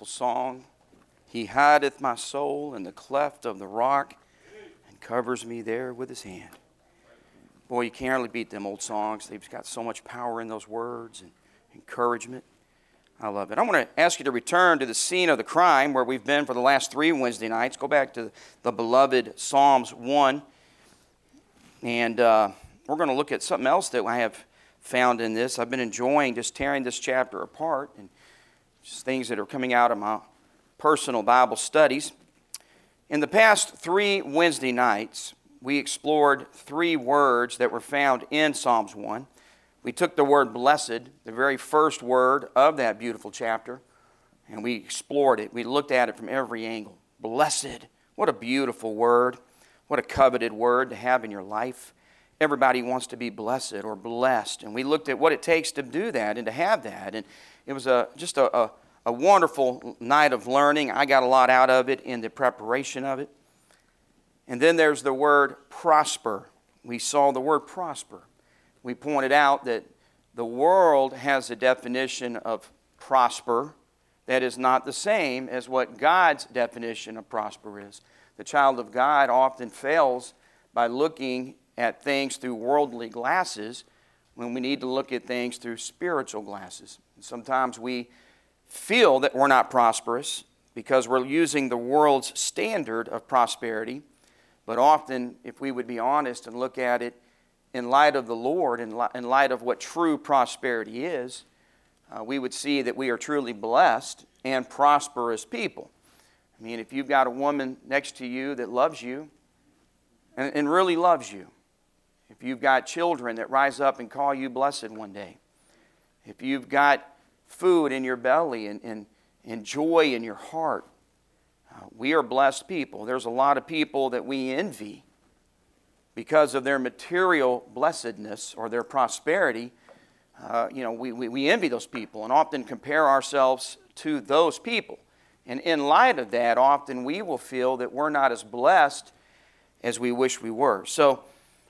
beautiful song. He hideth my soul in the cleft of the rock and covers me there with his hand. Boy, you can't hardly beat them old songs. They've got so much power in those words and encouragement. I love it. I want to ask you to return to the scene of the crime where we've been for the last 3 Wednesday nights. Go back to the beloved Psalms 1. And we're going to look at something else that I have found in this. I've been enjoying just tearing this chapter apart and just things that are coming out of my personal Bible studies. In the past 3 Wednesday nights, we explored 3 words that were found in Psalms 1. We took the word blessed, the very first word of that beautiful chapter, and we explored it. We looked at it from every angle. Blessed. What a beautiful word. What a coveted word to have in your life. Everybody wants to be blessed or blessed. And we looked at what it takes to do that and to have that. And it was just a wonderful night of learning. I got a lot out of it in the preparation of it. And then there's the word prosper. We saw the word prosper. We pointed out that the world has a definition of prosper that is not the same as what God's definition of prosper is. The child of God often fails by looking at things through worldly glasses when we need to look at things through spiritual glasses. And sometimes we feel that we're not prosperous because we're using the world's standard of prosperity. But often, if we would be honest and look at it in light of the Lord, in light of what true prosperity is, we would see that we are truly blessed and prosperous people. I mean, if you've got a woman next to you that loves you and really loves you, if you've got children that rise up and call you blessed one day, if you've got food in your belly and joy in your heart, we are blessed people. There's a lot of people that we envy because of their material blessedness or their prosperity. We envy those people and often compare ourselves to those people. And in light of that, often we will feel that we're not as blessed as we wish we were. So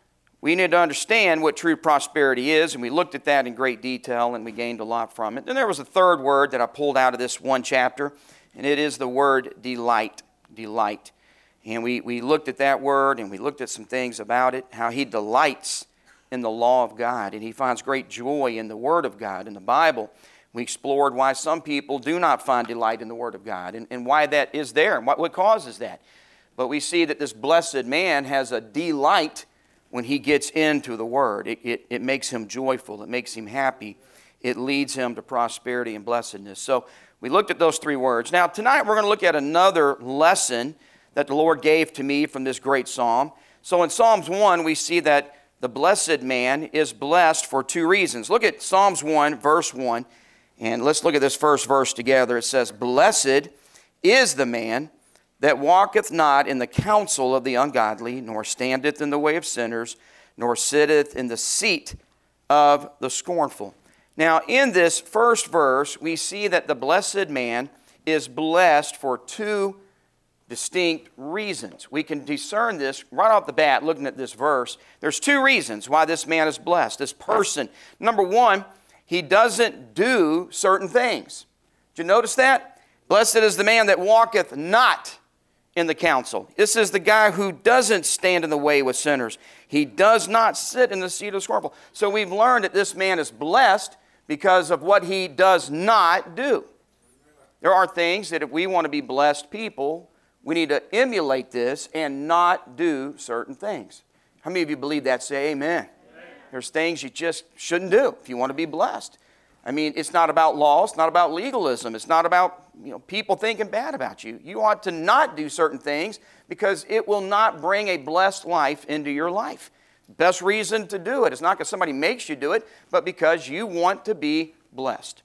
we need to understand what true prosperity is, and we looked at that in great detail, and we gained a lot from it. Then there was a third word that I pulled out of this one chapter, and it is the word delight. Delight. And we looked at that word, and we looked at some things about it, how he delights in the law of God, and he finds great joy in the Word of God, in the Bible. We explored why some people do not find delight in the Word of God, and why that is there, and what causes that. But we see that this blessed man has a delight when he gets into the Word. It makes him joyful. It makes him happy. It leads him to prosperity and blessedness. So we looked at those 3 words. Now, tonight we're going to look at another lesson that the Lord gave to me from this great psalm. So in Psalms 1, we see that the blessed man is blessed for 2 reasons. Look at Psalms 1, verse 1, and let's look at this first verse together. It says, "Blessed is the man that walketh not in the counsel of the ungodly, nor standeth in the way of sinners, nor sitteth in the seat of the scornful." Now, in this first verse, we see that the blessed man is blessed for 2 distinct reasons. We can discern this right off the bat looking at this verse. There's 2 reasons why this man is blessed, this person. Number 1, he doesn't do certain things. Did you notice that? Blessed is the man that walketh not in the counsel. This is the guy who doesn't stand in the way with sinners. He does not sit in the seat of the scornful. So we've learned that this man is blessed because of what he does not do. There are things that if we want to be blessed people, we need to emulate this and not do certain things. How many of you believe that? Say amen. There's things you just shouldn't do if you want to be blessed. I mean, it's not about law. It's not about legalism. It's not about people thinking bad about you. You ought to not do certain things because it will not bring a blessed life into your life. Best reason to do it is not because somebody makes you do it, but because you want to be blessed.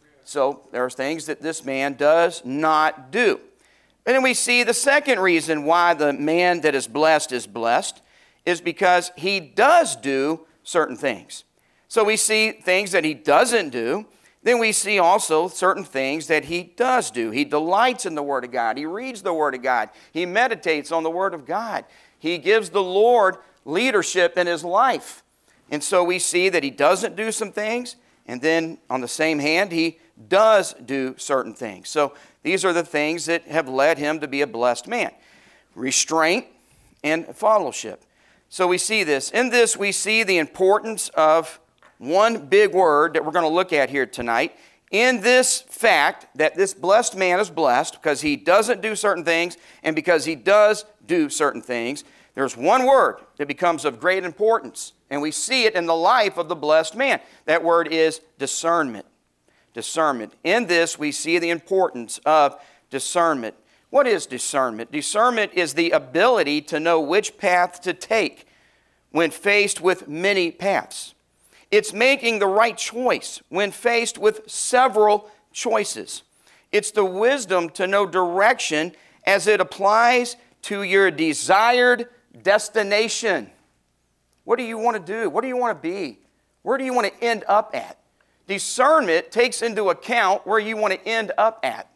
So there's things that this man does not do. And then we see the second reason why the man that is blessed is because he does do certain things. So we see things that he doesn't do. Then we see also certain things that he does do. He delights in the Word of God. He reads the Word of God. He meditates on the Word of God. He gives the Lord leadership in his life. And so we see that he doesn't do some things, and then on the same hand, he does do certain things. So These are the things that have led him to be a blessed man. Restraint and fellowship. So we see this. In this, we see the importance of one big word that we're going to look at here tonight. In this fact that this blessed man is blessed because he doesn't do certain things and because he does do certain things, there's one word that becomes of great importance. And we see it in the life of the blessed man. That word is discernment. Discernment. In this, we see the importance of discernment. What is discernment? Discernment is the ability to know which path to take when faced with many paths. It's making the right choice when faced with several choices. It's the wisdom to know direction as it applies to your desired destination. What do you want to do? What do you want to be? Where do you want to end up at? Discernment takes into account where you want to end up at.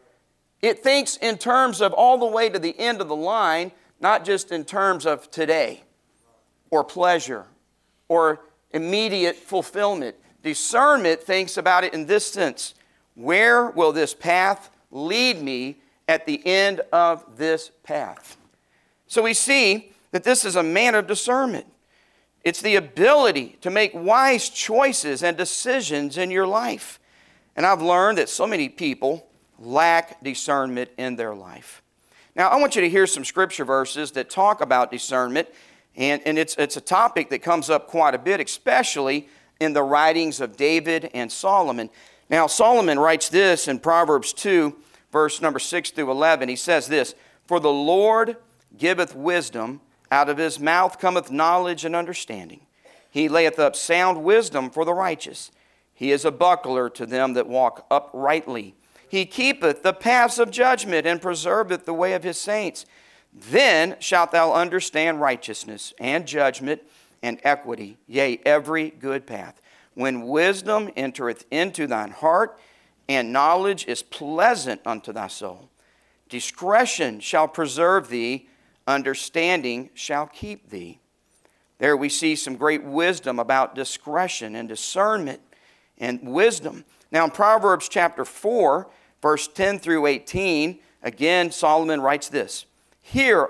It thinks in terms of all the way to the end of the line, not just in terms of today or pleasure or immediate fulfillment. Discernment thinks about it in this sense. Where will this path lead me at the end of this path? So we see that this is a man of discernment. It's the ability to make wise choices and decisions in your life. And I've learned that so many people lack discernment in their life. Now, I want you to hear some scripture verses that talk about discernment. And it's a topic that comes up quite a bit, especially in the writings of David and Solomon. Now, Solomon writes this in Proverbs 2, verse number 6 through 11. He says this, "For the Lord giveth wisdom, out of his mouth cometh knowledge and understanding. He layeth up sound wisdom for the righteous. He is a buckler to them that walk uprightly. He keepeth the paths of judgment and preserveth the way of his saints. Then shalt thou understand righteousness and judgment and equity, yea, every good path. When wisdom entereth into thine heart, and knowledge is pleasant unto thy soul. Discretion shall preserve thee, understanding shall keep thee." There we see some great wisdom about discretion and discernment and wisdom. Now in Proverbs chapter 4, verse 10 through 18, again Solomon writes this, Hear,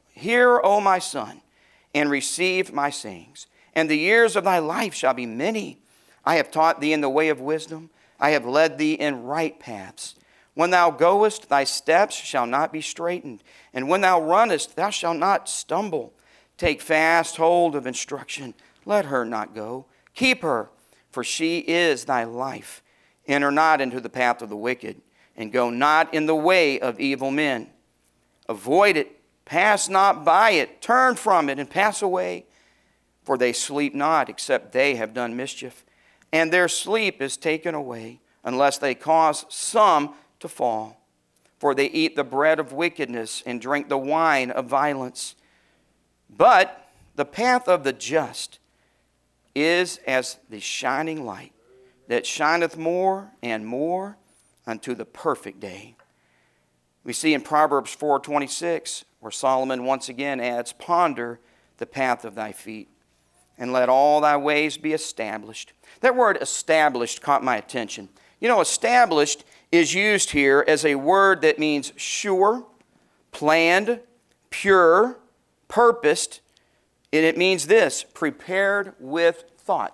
O my son, and receive my sayings, and the years of thy life shall be many. I have taught thee in the way of wisdom. I have led thee in right paths. When thou goest, thy steps shall not be straitened, and when thou runnest, thou shalt not stumble. Take fast hold of instruction. Let her not go. Keep her, for she is thy life. Enter not into the path of the wicked, and go not in the way of evil men. Avoid it, pass not by it, turn from it, and pass away. For they sleep not, except they have done mischief, and their sleep is taken away, unless they cause some to fall. For they eat the bread of wickedness, and drink the wine of violence. But the path of the just is as the shining light, that shineth more and more unto the perfect day. We see in Proverbs 4:26, where Solomon once again adds, Ponder the path of thy feet, and let all thy ways be established. That word established caught my attention. You know, established is used here as a word that means sure, planned, pure, purposed, and it means this, prepared with thought.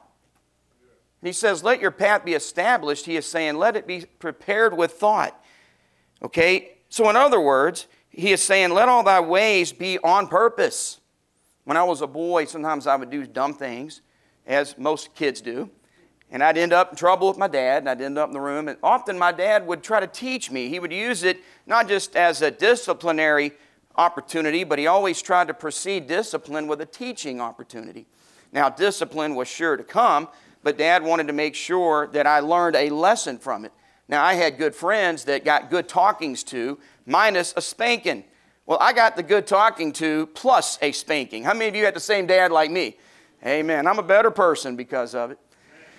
He says, let your path be established. He is saying, let it be prepared with thought. Okay? So in other words, he is saying, let all thy ways be on purpose. When I was a boy, sometimes I would do dumb things, as most kids do. And I'd end up in trouble with my dad, and I'd end up in the room. And often my dad would try to teach me. He would use it not just as a disciplinary opportunity, but he always tried to precede discipline with a teaching opportunity. Now, discipline was sure to come, but Dad wanted to make sure that I learned a lesson from it. Now, I had good friends that got good talkings to, minus a spanking. Well, I got the good talking to plus a spanking. How many of you had the same dad like me? Amen. I'm a better person because of it.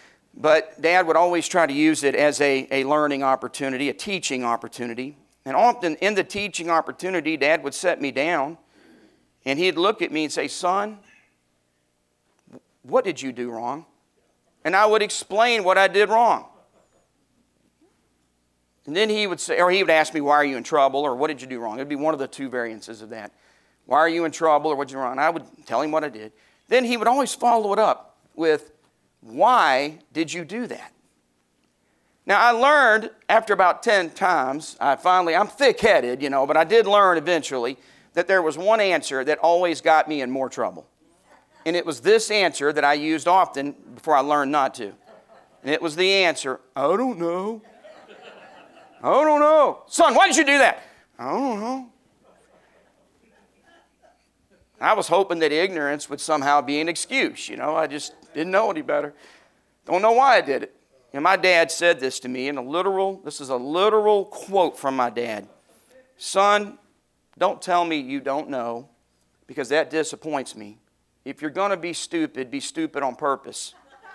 But Dad would always try to use it as a learning opportunity, a teaching opportunity. And often in the teaching opportunity, Dad would set me down, and he'd look at me and say, Son, what did you do wrong? And I would explain what I did wrong. And then he would say, or he would ask me, why are you in trouble? Or what did you do wrong? It would be one of the two variances of that. Why are you in trouble? Or what did you do wrong? And I would tell him what I did. Then he would always follow it up with, why did you do that? Now, I learned after about 10 times, I'm thick-headed, but I did learn eventually that there was one answer that always got me in more trouble. And it was this answer that I used often before I learned not to. And it was the answer, I don't know. I don't know. Son, why did you do that? I don't know. I was hoping that ignorance would somehow be an excuse. I just didn't know any better. Don't know why I did it. And my dad said this to me this is a literal quote from my dad. Son, don't tell me you don't know, because that disappoints me. If you're going to be stupid on purpose.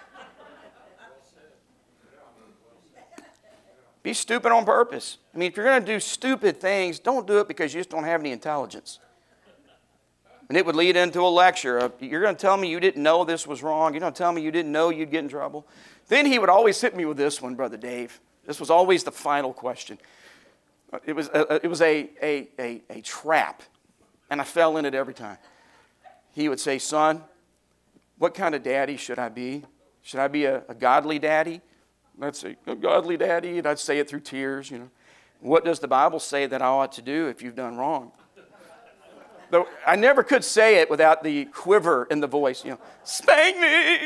Be stupid on purpose. If you're going to do stupid things, don't do it because you just don't have any intelligence. And it would lead into a lecture of, you're going to tell me you didn't know this was wrong? You're going to tell me you didn't know you'd get in trouble? Then he would always hit me with this one, Brother Dave. This was always the final question. It was a trap, and I fell in it every time. He would say, son, what kind of daddy should I be? Should I be a godly daddy? And I'd say, a godly daddy, and I'd say it through tears, What does the Bible say that I ought to do if you've done wrong? Though I never could say it without the quiver in the voice, spank me.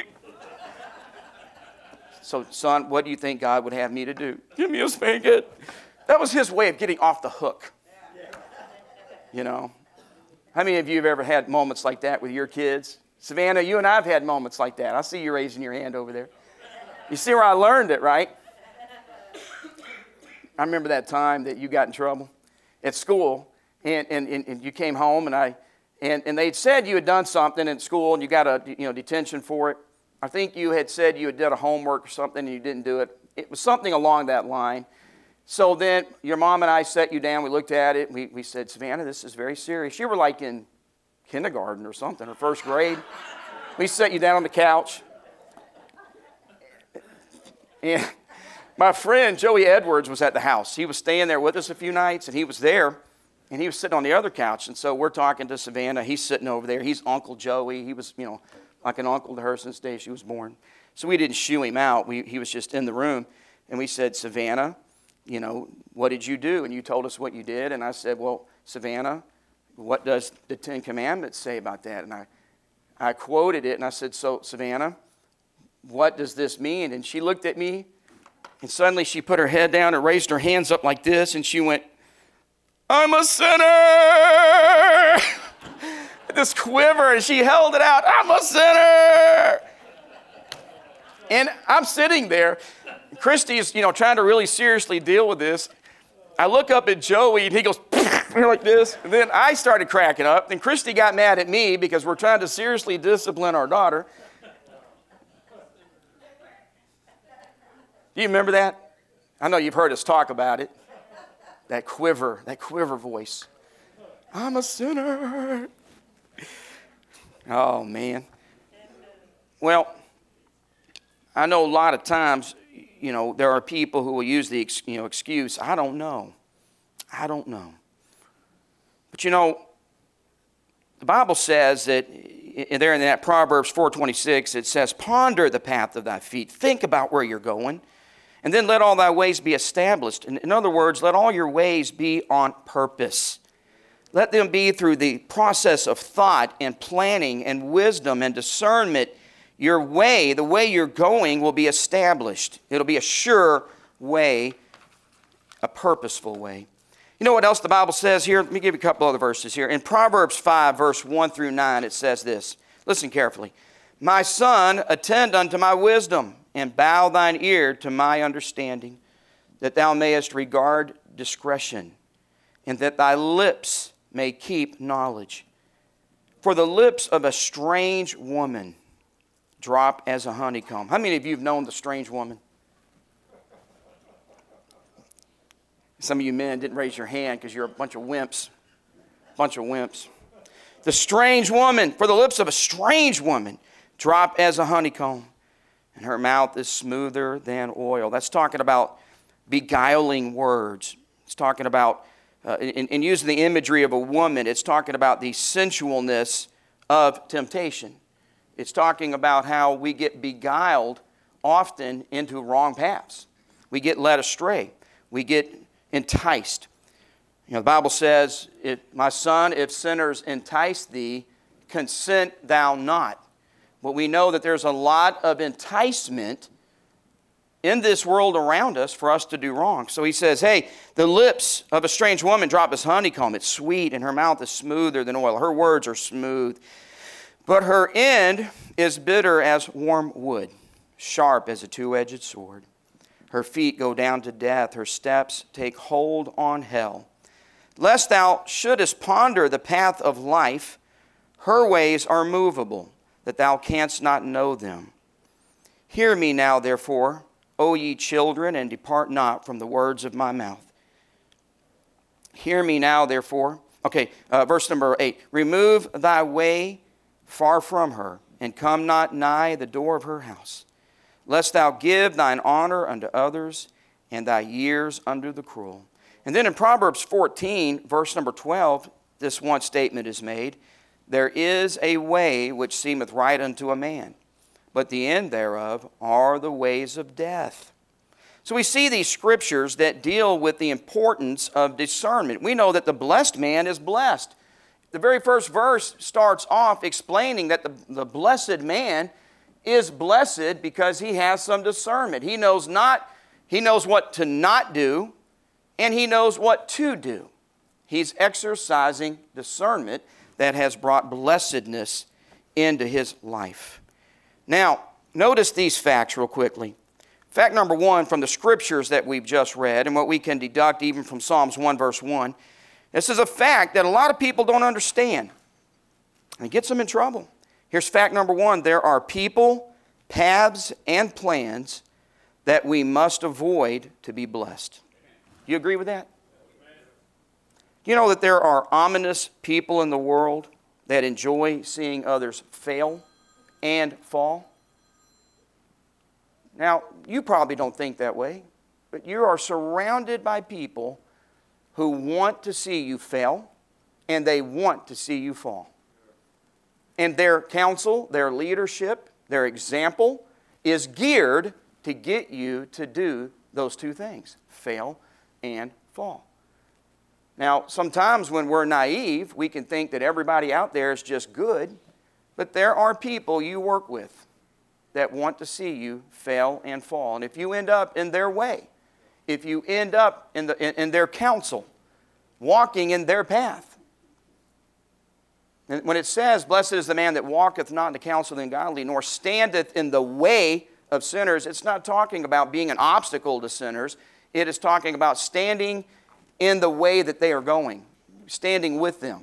So, son, what do you think God would have me to do? Give me a spanking. That was his way of getting off the hook. How many of you have ever had moments like that with your kids? Savannah, you and I have had moments like that. I see you raising your hand over there. You see where I learned it, right? I remember that time that you got in trouble at school, and you came home, and they'd said you had done something in school, and you got a detention for it. I think you had said you had done a homework or something, and you didn't do it. It was something along that line. So then your mom and I sat you down. We looked at it. We said, Savannah, this is very serious. You were like in kindergarten or something, or first grade. We sat you down on the couch. And my friend Joey Edwards was at the house. He was staying there with us a few nights, and he was there, and he was sitting on the other couch. And so we're talking to Savannah. He's sitting over there. He's Uncle Joey. He was, like an uncle to her since the day she was born. So we didn't shoo him out. He was just in the room. And we said, Savannah, what did you do? And you told us what you did. And I said, well, Savannah, what does the Ten Commandments say about that? And I quoted it, and I said, so, Savannah, what does this mean? And she looked at me, and suddenly she put her head down and raised her hands up like this, and she went, I'm a sinner! This quiver, and she held it out, I'm a sinner! And I'm sitting there. Christy's, trying to really seriously deal with this. I look up at Joey, and he goes, like this. And then I started cracking up. Then Christy got mad at me because we're trying to seriously discipline our daughter. Do you remember that? I know you've heard us talk about it. That quiver voice. I'm a sinner. Oh, man. Well, I know a lot of times, there are people who will use the excuse, I don't know. But the Bible says that there in that Proverbs 4:26, it says, ponder the path of thy feet. Think about where you're going. And then let all thy ways be established. In other words, let all your ways be on purpose. Let them be through the process of thought and planning and wisdom and discernment. Your way, the way you're going, will be established. It'll be a sure way, a purposeful way. You know what else the Bible says here? Let me give you a couple other verses here. In Proverbs 5, verse 1 through 9, it says this. Listen carefully. My son, attend unto my wisdom, and bow thine ear to my understanding, that thou mayest regard discretion, and that thy lips may keep knowledge. For the lips of a strange woman drop as a honeycomb. How many of you have known the strange woman? Some of you men didn't raise your hand because you're a bunch of wimps. The strange woman, for the lips of a strange woman drop as a honeycomb, and her mouth is smoother than oil. That's talking about beguiling words. It's talking about, in using the imagery of a woman, it's talking about the sensualness of temptation. It's talking about how we get beguiled often into wrong paths. We get led astray. We get enticed. The Bible says, my son, if sinners entice thee, consent thou not. But we know that there's a lot of enticement in this world around us for us to do wrong. So he says, hey, the lips of a strange woman drop as honeycomb. It's sweet, and her mouth is smoother than oil. Her words are smooth. But her end is bitter as warm wood, sharp as a two-edged sword. Her feet go down to death. Her steps take hold on hell. Lest thou shouldest ponder the path of life, her ways are movable, that thou canst not know them. Hear me now, therefore, O ye children, and depart not from the words of my mouth. Hear me now, therefore. Okay, verse number 8. Remove thy way far from her, and come not nigh the door of her house, lest thou give thine honor unto others, and thy years unto the cruel. And then in Proverbs 14, verse number 12, this one statement is made. There is a way which seemeth right unto a man, but the end thereof are the ways of death. So we see these scriptures that deal with the importance of discernment. We know that the blessed man is blessed. The very first verse starts off explaining that the blessed man is blessed because he has some discernment. He knows what to not do, and he knows what to do. He's exercising discernment that has brought blessedness into his life. Now, notice these facts real quickly. Fact number 1 from the scriptures that we've just read, and what we can deduct even from Psalms 1 verse 1, this is a fact that a lot of people don't understand. And it gets them in trouble. Here's fact number 1. There are people, paths, and plans that we must avoid to be blessed. Do you agree with that? You know that there are ominous people in the world that enjoy seeing others fail and fall? Now, you probably don't think that way, but you are surrounded by people who want to see you fail, and they want to see you fall. And their counsel, their leadership, their example is geared to get you to do those two things, fail and fall. Now, sometimes when we're naive, we can think that everybody out there is just good, but there are people you work with that want to see you fail and fall. And if you end up in their way, if you end up in their counsel, walking in their path. And when it says, blessed is the man that walketh not in the counsel of the ungodly, nor standeth in the way of sinners, it's not talking about being an obstacle to sinners. It is talking about standing in the way that they are going, standing with them.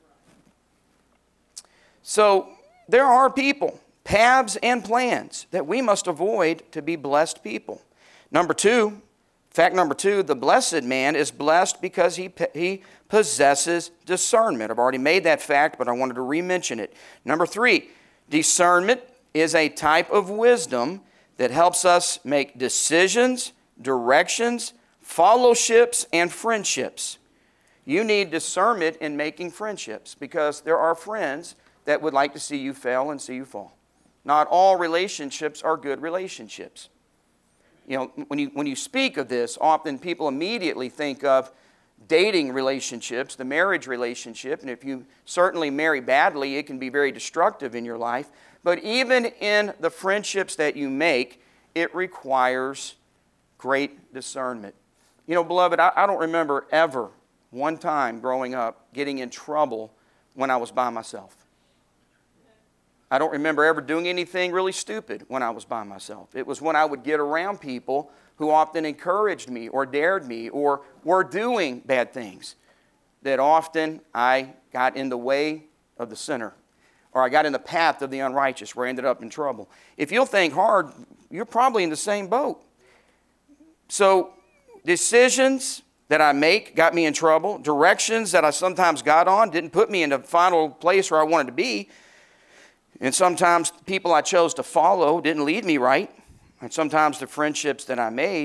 So there are people, paths and plans that we must avoid to be blessed people. Fact number 2, the blessed man is blessed because he possesses discernment. I've already made that fact, but I wanted to re-mention it. Number 3, discernment is a type of wisdom that helps us make decisions, directions, fellowships, and friendships. You need discernment in making friendships because there are friends that would like to see you fail and see you fall. Not all relationships are good relationships. You know, when you speak of this, often people immediately think of dating relationships, the marriage relationship, and if you certainly marry badly, it can be very destructive in your life. But even in the friendships that you make, it requires great discernment. You know, beloved, I don't remember ever one time growing up getting in trouble when I was by myself. I don't remember ever doing anything really stupid when I was by myself. It was when I would get around people who often encouraged me or dared me or were doing bad things that often I got in the way of the sinner or I got in the path of the unrighteous where I ended up in trouble. If you'll think hard, you're probably in the same boat. So decisions that I make got me in trouble. Directions that I sometimes got on didn't put me in the final place where I wanted to be. And sometimes the people I chose to follow didn't lead me right. And sometimes the friendships that I made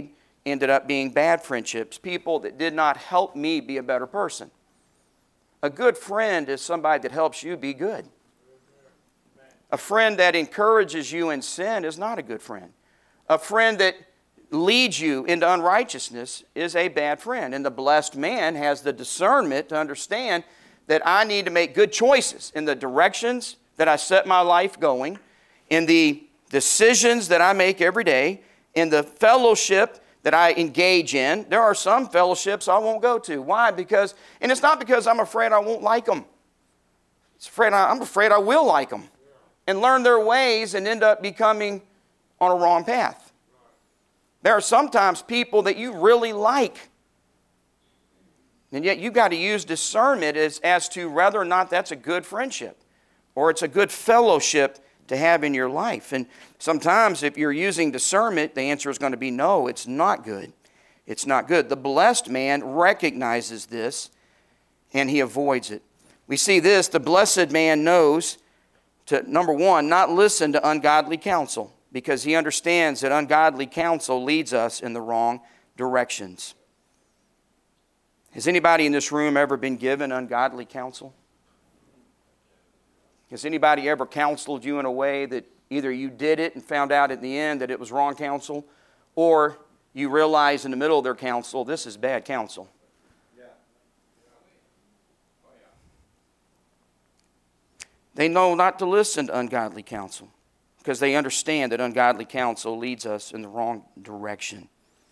ended up being bad friendships, people that did not help me be a better person. A good friend is somebody that helps you be good. A friend that encourages you in sin is not a good friend. A friend that leads you into unrighteousness is a bad friend. And the blessed man has the discernment to understand that I need to make good choices in the directions that I set my life going, in the decisions that I make every day, in the fellowship that I engage in. There are some fellowships I won't go to. Why? And it's not because I'm afraid I won't like them. I'm afraid I will like them and learn their ways and end up becoming on a wrong path. There are sometimes people that you really like, and yet you've got to use discernment as to whether or not that's a good friendship or it's a good fellowship to have in your life. And sometimes if you're using discernment, the answer is going to be no, it's not good. It's not good. The blessed man recognizes this and he avoids it. We see this, the blessed man knows to, number one, not listen to ungodly counsel, because he understands that ungodly counsel leads us in the wrong directions. Has anybody in this room ever been given ungodly counsel? Has anybody ever counseled you in a way that either you did it and found out at the end that it was wrong counsel, or you realize in the middle of their counsel, this is bad counsel? They know not to listen to ungodly counsel because they understand that ungodly counsel leads us in the wrong direction.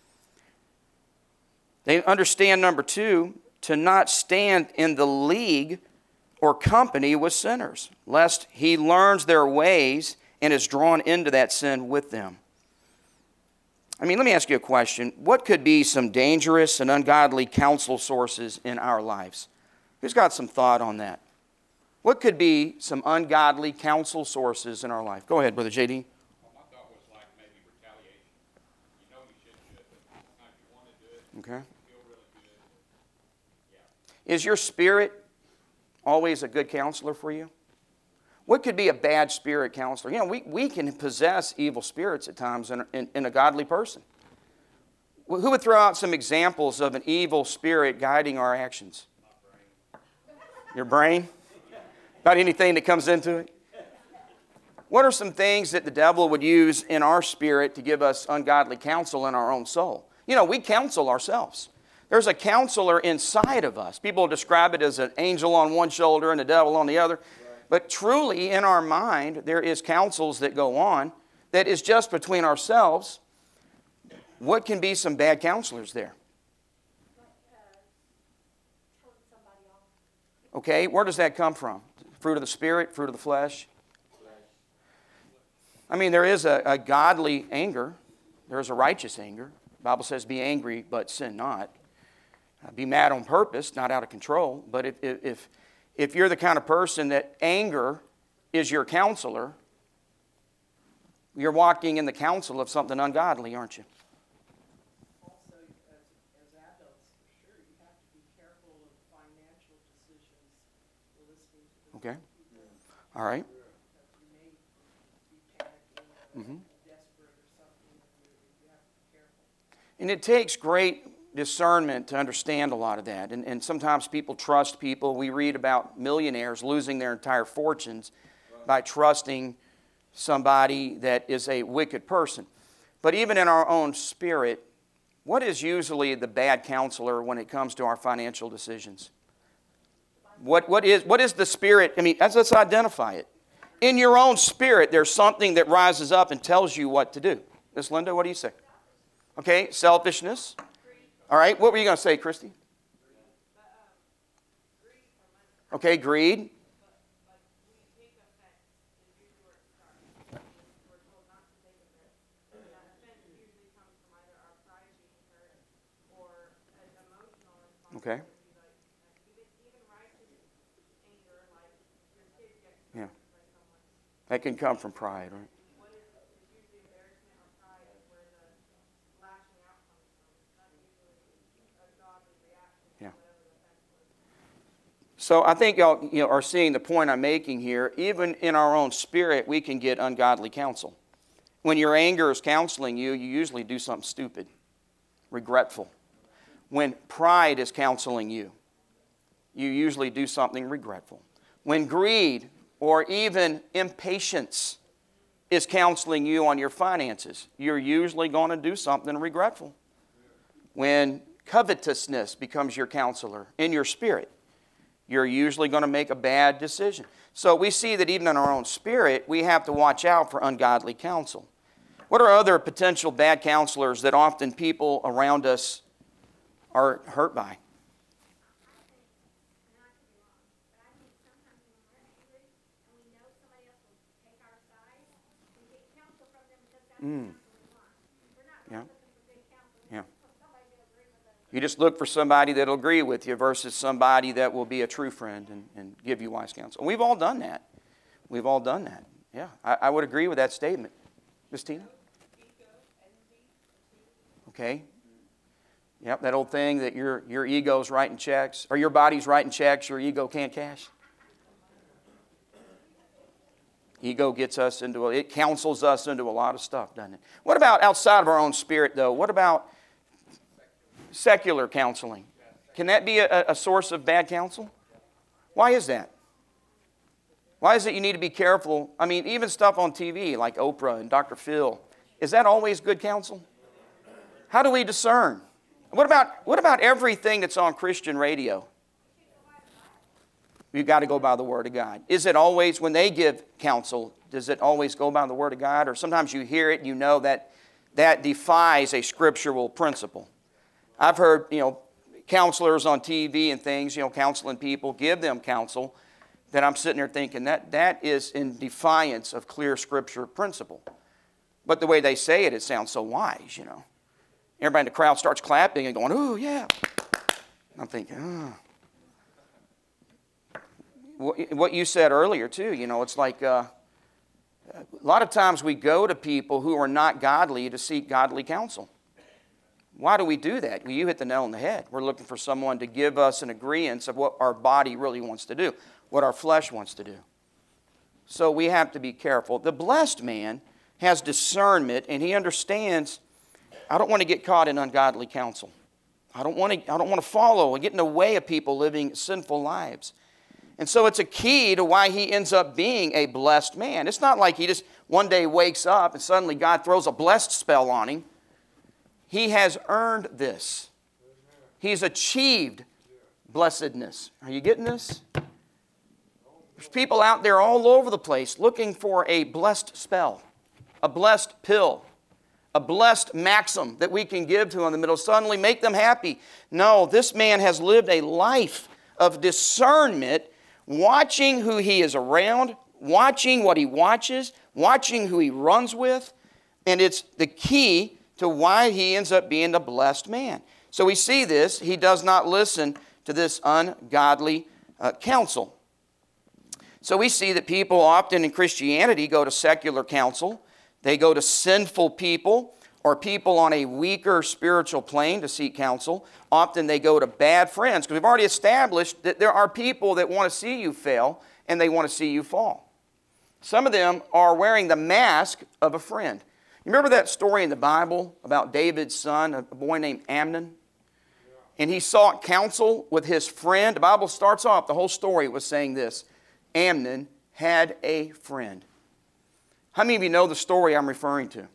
They understand, number two, to not stand in the league or company with sinners, lest he learns their ways and is drawn into that sin with them. Let me ask you a question. What could be some dangerous and ungodly counsel sources in our lives? Who's got some thought on that? What could be some ungodly counsel sources in our life? Go ahead, Brother J.D. Well, my thought was like maybe retaliation. You know you shouldn't do it, but sometimes you want to do it. Okay. You feel really good. Yeah. Is your spirit always a good counselor for you? What could be a bad spirit counselor? You know, we can possess evil spirits at times in a godly person. Who would throw out some examples of an evil spirit guiding our actions? My brain. Your brain? About anything that comes into it? What are some things that the devil would use in our spirit to give us ungodly counsel in our own soul? You know, we counsel ourselves. There's a counselor inside of us. People describe it as an angel on one shoulder and a devil on the other. Right. But truly, in our mind, there is counsels that go on that is just between ourselves. What can be some bad counselors there? Okay, where does that come from? Fruit of the Spirit, fruit of the flesh? There is a godly anger. There is a righteous anger. The Bible says, be angry, but sin not. Be mad on purpose, not out of control. But if you're the kind of person that anger is your counselor, you're walking in the counsel of something ungodly, aren't you? Also, as adults, for sure, you have to be careful of financial decisions listening to the Okay. All right. because you may be panicking or desperate or something, and you have to be careful. And it takes great discernment to understand a lot of that. And sometimes people trust people. We read about millionaires losing their entire fortunes by trusting somebody that is a wicked person. But even in our own spirit, what is usually the bad counselor when it comes to our financial decisions? What is the spirit? Let's identify it. In your own spirit, there's something that rises up and tells you what to do. Miss Linda, what do you say? Okay, selfishness. All right, what were you going to say, Christy? Okay, greed. Okay. Yeah. That can come from pride, right? Yeah. So I think y'all are seeing the point I'm making here. Even in our own spirit, we can get ungodly counsel. When your anger is counseling you, you usually do something stupid. regretful. When pride is counseling you, you usually do something regretful. When greed or even impatience is counseling you on your finances, you're usually going to do something regretful. When covetousness becomes your counselor in your spirit, you're usually going to make a bad decision. So we see that even in our own spirit, we have to watch out for ungodly counsel. What are other potential bad counselors that often people around us are hurt by? Yeah. Yeah. You just look for somebody that'll agree with you versus somebody that will be a true friend and give you wise counsel. And we've all done that. We've all done that. Yeah, I would agree with that statement. Miss Tina? Okay. Yep, that old thing that your ego's writing checks, or your body's writing checks, your ego can't cash. Ego gets us into, it counsels us into a lot of stuff, doesn't it? What about outside of our own spirit, though? What about secular counseling? Can that be a source of bad counsel? Why is that? Why is it you need to be careful? I mean, even stuff on TV like Oprah and Dr. Phil, is that always good counsel? How do we discern? What about everything that's on Christian radio? You've got to go by the Word of God. Is it always, when they give counsel, does it always go by the Word of God? Or sometimes you hear it and you know that that defies a scriptural principle. I've heard, counselors on TV and things, counseling people, give them counsel, that I'm sitting there thinking that is in defiance of clear scripture principle. But the way they say it, it sounds so wise, Everybody in the crowd starts clapping and going, "Ooh, yeah." I'm thinking, What you said earlier, too, it's like a lot of times we go to people who are not godly to seek godly counsel. Why do we do that? Well, you hit the nail on the head. We're looking for someone to give us an agreement of what our body really wants to do, what our flesh wants to do. So we have to be careful. The blessed man has discernment, and he understands, I don't want to get caught in ungodly counsel. I don't want to follow and get in the way of people living sinful lives. And so it's a key to why he ends up being a blessed man. It's not like he just one day wakes up and suddenly God throws a blessed spell on him. He has earned this. He's achieved blessedness. Are you getting this? There's people out there all over the place looking for a blessed spell, a blessed pill, a blessed maxim that we can give to them in the middle, suddenly make them happy. No, this man has lived a life of discernment, watching who he is around, watching what he watches, watching who he runs with, and it's the key to why he ends up being a blessed man. So we see this. He does not listen to this ungodly counsel. So we see that people often in Christianity go to secular counsel. They go to sinful people or people on a weaker spiritual plane to seek counsel. Often they go to bad friends, because we've already established that there are people that want to see you fail and they want to see you fall. Some of them are wearing the mask of a friend. You remember that story in the Bible about David's son, a boy named Amnon? And he sought counsel with his friend. The Bible starts off, the whole story was saying this: Amnon had a friend. How many of you know the story I'm referring to?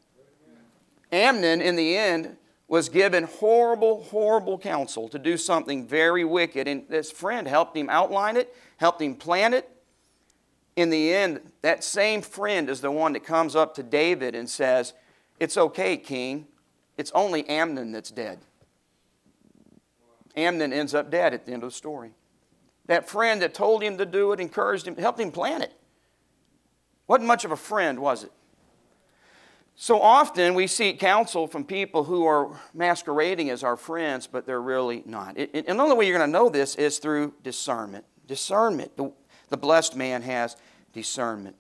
Amnon, in the end, was given horrible, horrible counsel to do something very wicked. And this friend helped him outline it, helped him plan it. In the end, that same friend is the one that comes up to David and says, "It's okay, king. It's only Amnon that's dead." Amnon ends up dead at the end of the story. That friend that told him to do it, encouraged him, helped him plan it, wasn't much of a friend, was it? So often we seek counsel from people who are masquerading as our friends, but they're really not. And the only way you're going to know this is through discernment. Discernment. The blessed man has discernment.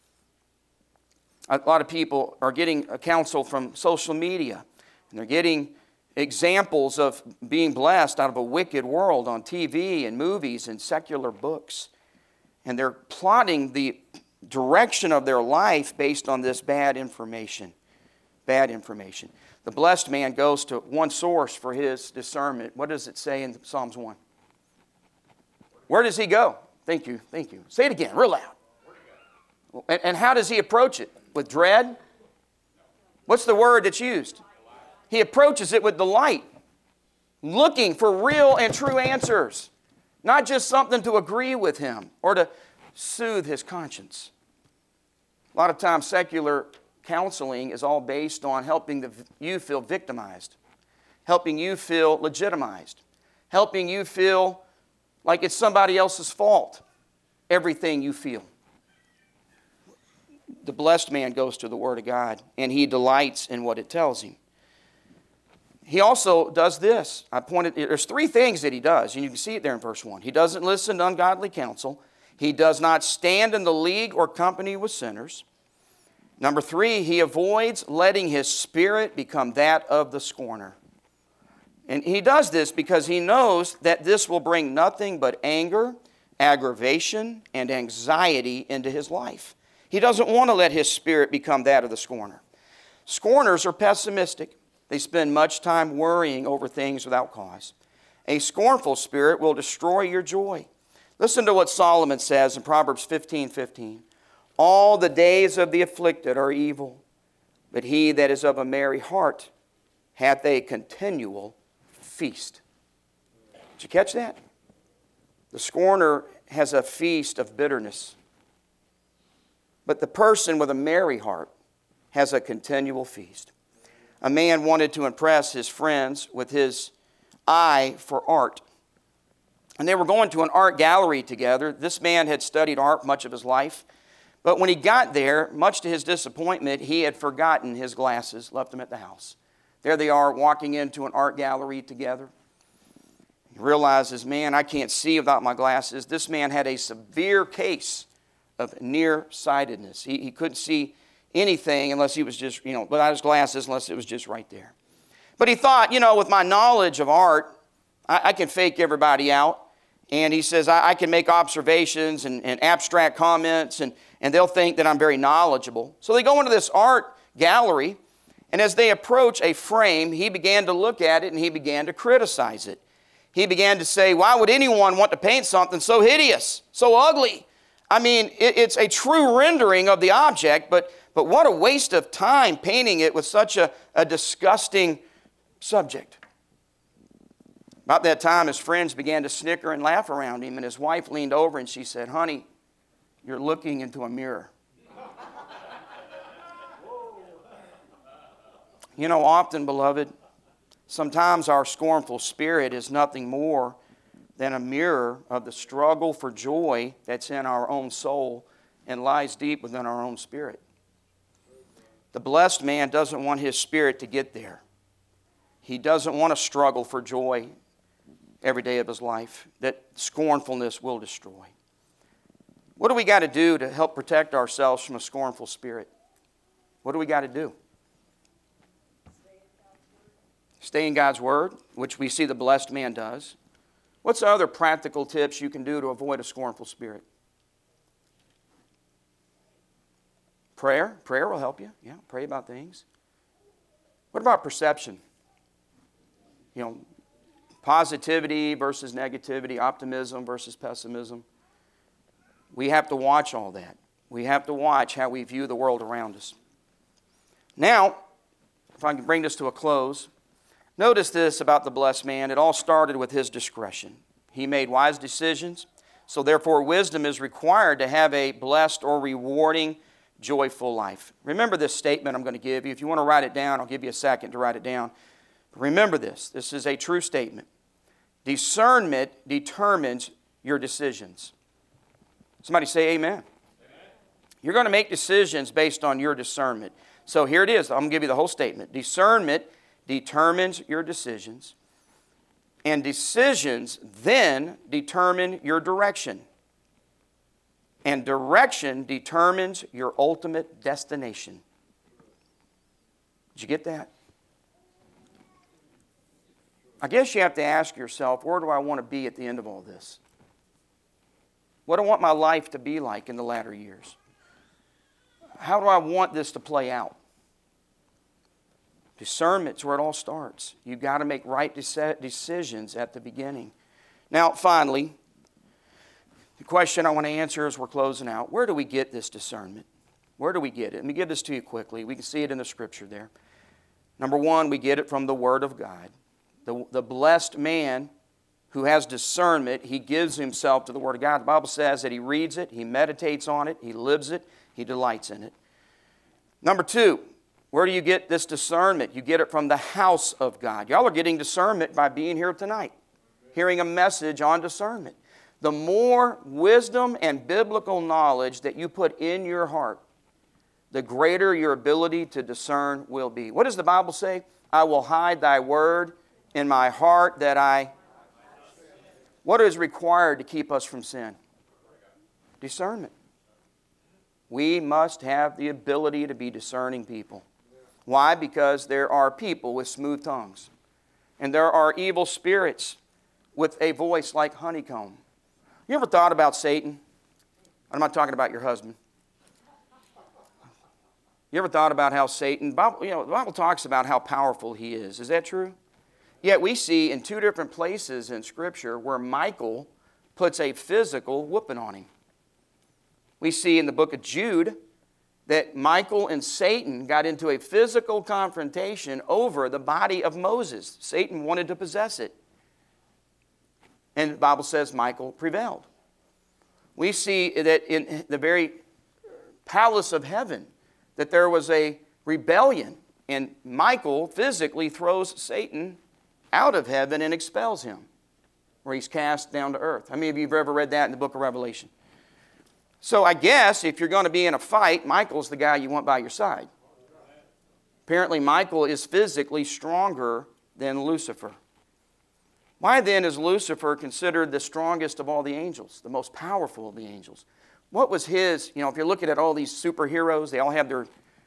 A lot of people are getting counsel from social media, and they're getting examples of being blessed out of a wicked world on TV and movies and secular books. And they're plotting the direction of their life based on this bad information. Bad information. The blessed man goes to one source for his discernment. What does it say in Psalms 1? Where does he go? Thank you. Say it again, real loud. And how does he approach it? With dread? What's the word that's used? He approaches it with delight, looking for real and true answers, not just something to agree with him or to soothe his conscience. A lot of times secular counseling is all based on helping you feel victimized, helping you feel legitimized, helping you feel like it's somebody else's fault, everything you feel. The blessed man goes to the Word of God, and he delights in what it tells him. He also does this. There's three things that he does, and you can see it there in verse 1. He doesn't listen to ungodly counsel. He does not stand in the league or company with sinners. Number 3, he avoids letting his spirit become that of the scorner. And he does this because he knows that this will bring nothing but anger, aggravation, and anxiety into his life. He doesn't want to let his spirit become that of the scorner. Scorners are pessimistic. They spend much time worrying over things without cause. A scornful spirit will destroy your joy. Listen to what Solomon says in Proverbs 15:15. All the days of the afflicted are evil, but he that is of a merry heart hath a continual feast. Did you catch that? The scorner has a feast of bitterness. But the person with a merry heart has a continual feast. A man wanted to impress his friends with his eye for art. And they were going to an art gallery together. This man had studied art much of his life. But when he got there, much to his disappointment, he had forgotten his glasses, left them at the house. There they are walking into an art gallery together. He realizes, man, I can't see without my glasses. This man had a severe case of nearsightedness. He couldn't see anything unless he was just, without his glasses, unless it was just right there. But he thought, with my knowledge of art, I can fake everybody out. And he says, I can make observations and abstract comments, and they'll think that I'm very knowledgeable. So they go into this art gallery, and as they approach a frame, he began to look at it and he began to criticize it. He began to say, why would anyone want to paint something so hideous, so ugly? I mean, it's a true rendering of the object, but what a waste of time painting it with such a disgusting subject. About that time, his friends began to snicker and laugh around him, and his wife leaned over and she said, honey, you're looking into a mirror. Often, beloved, sometimes our scornful spirit is nothing more than a mirror of the struggle for joy that's in our own soul and lies deep within our own spirit. The blessed man doesn't want his spirit to get there. He doesn't want to struggle for joy every day of his life that scornfulness will destroy. What do we got to do to help protect ourselves from a scornful spirit? What do we got to do? Stay in God's Word, which we see the blessed man does. What's the other practical tips you can do to avoid a scornful spirit? Prayer. Prayer will help you. Yeah, pray about things. What about perception? Positivity versus negativity, optimism versus pessimism. We have to watch all that. We have to watch how we view the world around us. Now, if I can bring this to a close, notice this about the blessed man. It all started with his discretion. He made wise decisions, so therefore wisdom is required to have a blessed or rewarding, joyful life. Remember this statement I'm going to give you. If you want to write it down, I'll give you a second to write it down. Remember this. This is a true statement. Discernment determines your decisions. Somebody say amen. Amen. You're going to make decisions based on your discernment. So here it is. I'm going to give you the whole statement. Discernment determines your decisions, and decisions then determine your direction. And direction determines your ultimate destination. Did you get that? I guess you have to ask yourself, where do I want to be at the end of all this? What do I want my life to be like in the latter years? How do I want this to play out? Discernment's where it all starts. You've got to make right decisions at the beginning. Now, finally, the question I want to answer as we're closing out, where do we get this discernment? Where do we get it? Let me give this to you quickly. We can see it in the Scripture there. Number one, we get it from the Word of God. The blessed man who has discernment, he gives himself to the Word of God. The Bible says that he reads it, he meditates on it, he lives it, he delights in it. Number two, where do you get this discernment? You get it from the house of God. Y'all are getting discernment by being here tonight, hearing a message on discernment. The more wisdom and biblical knowledge that you put in your heart, the greater your ability to discern will be. What does the Bible say? I will hide thy word in my heart that I... What is required to keep us from sin? Discernment. We must have the ability to be discerning people. Why? Because there are people with smooth tongues. And there are evil spirits with a voice like honeycomb. You ever thought about Satan? I'm not talking about your husband. You ever thought about how Satan, the Bible talks about how powerful he is. Is that true? Yet we see in two different places in Scripture where Michael puts a physical whooping on him. We see in the book of Jude that Michael and Satan got into a physical confrontation over the body of Moses. Satan wanted to possess it. And the Bible says Michael prevailed. We see that in the very palace of heaven, that there was a rebellion, and Michael physically throws Satan out of heaven and expels him, where he's cast down to earth. How many of you have ever read that in the book of Revelation? So I guess if you're going to be in a fight, Michael's the guy you want by your side. Apparently Michael is physically stronger than Lucifer. Why then is Lucifer considered the strongest of all the angels, the most powerful of the angels? What was his, if you're looking at all these superheroes, they all have their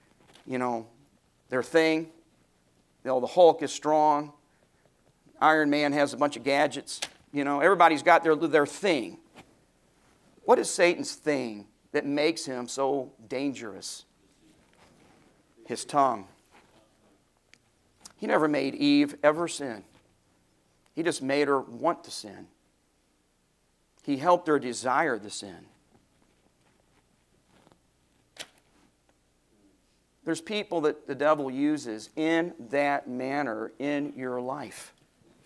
thing. The Hulk is strong. Iron Man has a bunch of gadgets. Everybody's got their thing. What is Satan's thing that makes him so dangerous? His tongue. He never made Eve ever sin. He just made her want to sin. He helped her desire the sin. There's people that the devil uses in that manner in your life.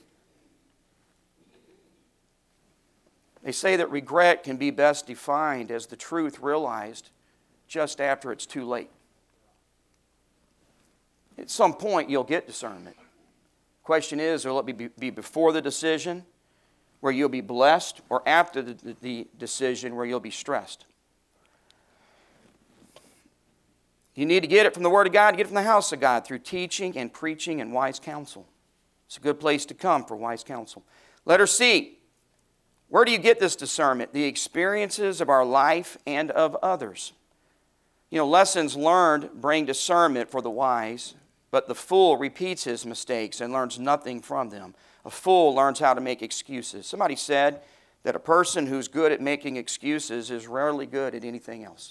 They say that regret can be best defined as the truth realized just after it's too late. At some point, you'll get discernment. Question is, will it be before the decision, where you'll be blessed, or after the decision, where you'll be stressed? You need to get it from the Word of God, get it from the house of God, through teaching and preaching and wise counsel. It's a good place to come for wise counsel. Letter C. Where do you get this discernment? The experiences of our life and of others. Lessons learned bring discernment for the wise, but the fool repeats his mistakes and learns nothing from them. A fool learns how to make excuses. Somebody said that a person who's good at making excuses is rarely good at anything else.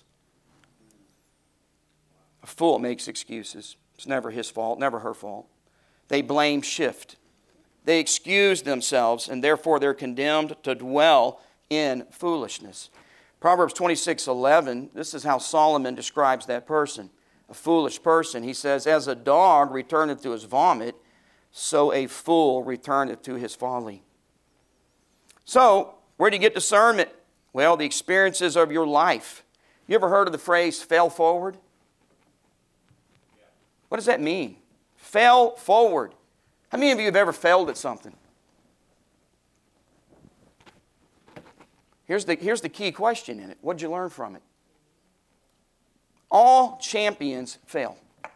A fool makes excuses. It's never his fault, never her fault. They blame shift. They excuse themselves, and therefore they're condemned to dwell in foolishness. Proverbs 26:11, this is how Solomon describes that person. A foolish person, he says, as a dog returneth to his vomit, so a fool returneth to his folly. So, where do you get discernment? Well, the experiences of your life. You ever heard of the phrase, fail forward? What does that mean? Fail forward. How many of you have ever failed at something? Here's the key question in it. What did you learn from it? All champions fail.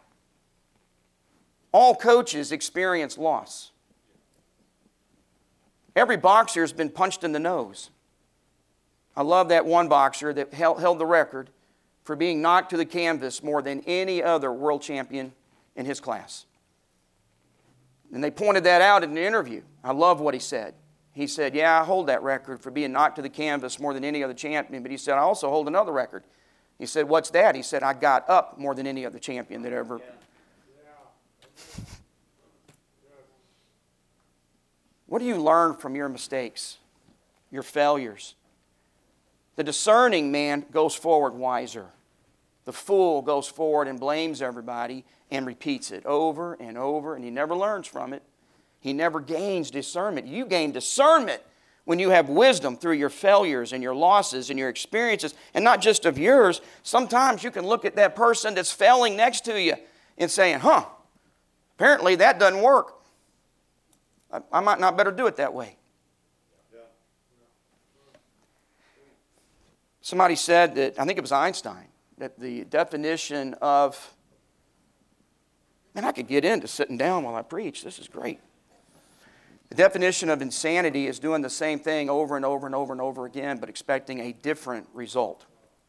All coaches experience loss. Every boxer has been punched in the nose. I love that one boxer that held the record for being knocked to the canvas more than any other world champion in his class. And they pointed that out in an interview. I love what he said. He said, yeah, I hold that record for being knocked to the canvas more than any other champion, but he said, I also hold another record. He said, what's that? He said, I got up more than any other champion that ever... Yeah. What do you learn from your mistakes, your failures? The discerning man goes forward wiser. The fool goes forward and blames everybody and repeats it over and over, and he never learns from it. He never gains discernment. You gain discernment when you have wisdom through your failures and your losses and your experiences, and not just of yours. Sometimes you can look at that person that's failing next to you and saying, apparently that doesn't work. I might not better do it that way. Somebody said that, I think it was Einstein, that the definition of, man, I could get into sitting down while I preach. This is great. The definition of insanity is doing the same thing over and over and over and over again, but expecting a different result.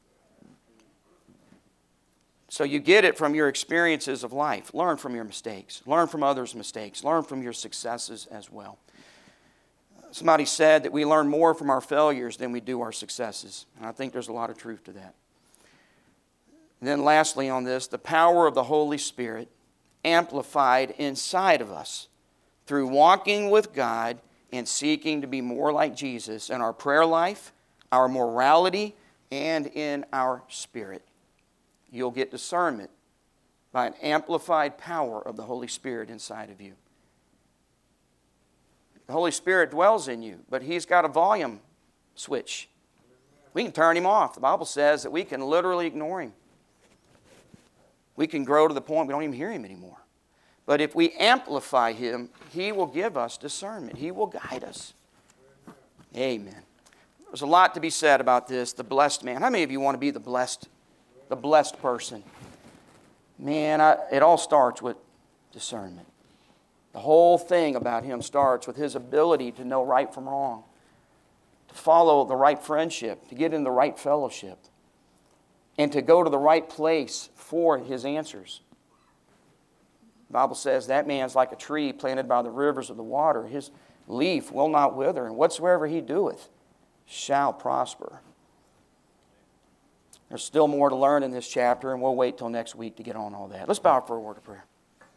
So you get it from your experiences of life. Learn from your mistakes. Learn from others' mistakes. Learn from your successes as well. Somebody said that we learn more from our failures than we do our successes. And I think there's a lot of truth to that. And then lastly on this, the power of the Holy Spirit amplified inside of us through walking with God and seeking to be more like Jesus in our prayer life, our morality, and in our spirit. You'll get discernment by an amplified power of the Holy Spirit inside of you. The Holy Spirit dwells in you, but He's got a volume switch. We can turn Him off. The Bible says that we can literally ignore Him. We can grow to the point we don't even hear Him anymore. But if we amplify Him, He will give us discernment. He will guide us. Amen. There's a lot to be said about this, the blessed man. How many of you want to be the blessed person? Man, it all starts with discernment. The whole thing about him starts with his ability to know right from wrong, to follow the right friendship, to get in the right fellowship, and to go to the right place for his answers. The Bible says that man's like a tree planted by the rivers of the water. His leaf will not wither, and whatsoever he doeth shall prosper. There's still more to learn in this chapter, and we'll wait till next week to get on all that. Let's bow for a word of prayer.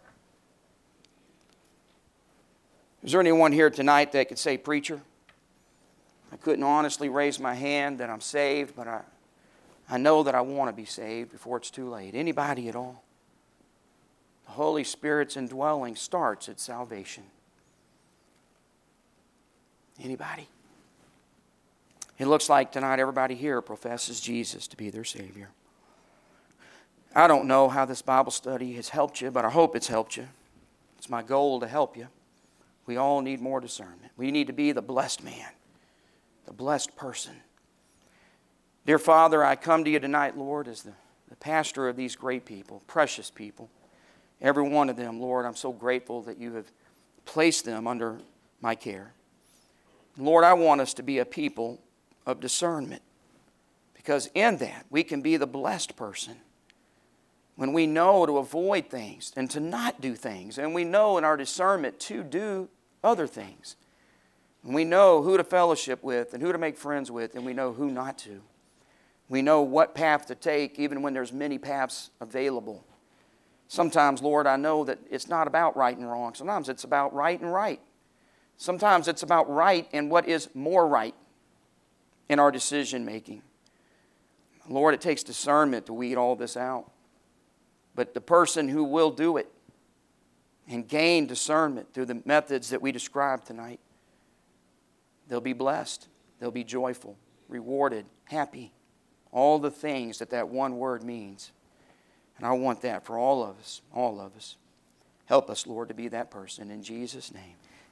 Is there anyone here tonight that could say, preacher, I couldn't honestly raise my hand that I'm saved, but I know that I want to be saved before it's too late? Anybody at all? The Holy Spirit's indwelling starts at salvation. Anybody? It looks like tonight everybody here professes Jesus to be their Savior. I don't know how this Bible study has helped you, but I hope it's helped you. It's my goal to help you. We all need more discernment. We need to be the blessed man, the blessed person. Dear Father, I come to you tonight, Lord, as the pastor of these great people, precious people. Every one of them, Lord, I'm so grateful that you have placed them under my care. Lord, I want us to be a people of discernment, because in that we can be the blessed person. When we know to avoid things and to not do things, and we know in our discernment to do other things. And we know who to fellowship with and who to make friends with, and we know who not to. We know what path to take even when there's many paths available. Sometimes, Lord, I know that it's not about right and wrong. Sometimes it's about right and right. Sometimes it's about right and what is more right in our decision making. Lord, it takes discernment to weed all this out. But the person who will do it and gain discernment through the methods that we described tonight, they'll be blessed, they'll be joyful, rewarded, happy. All the things that one word means. And I want that for all of us, all of us. Help us, Lord, to be that person in Jesus' name.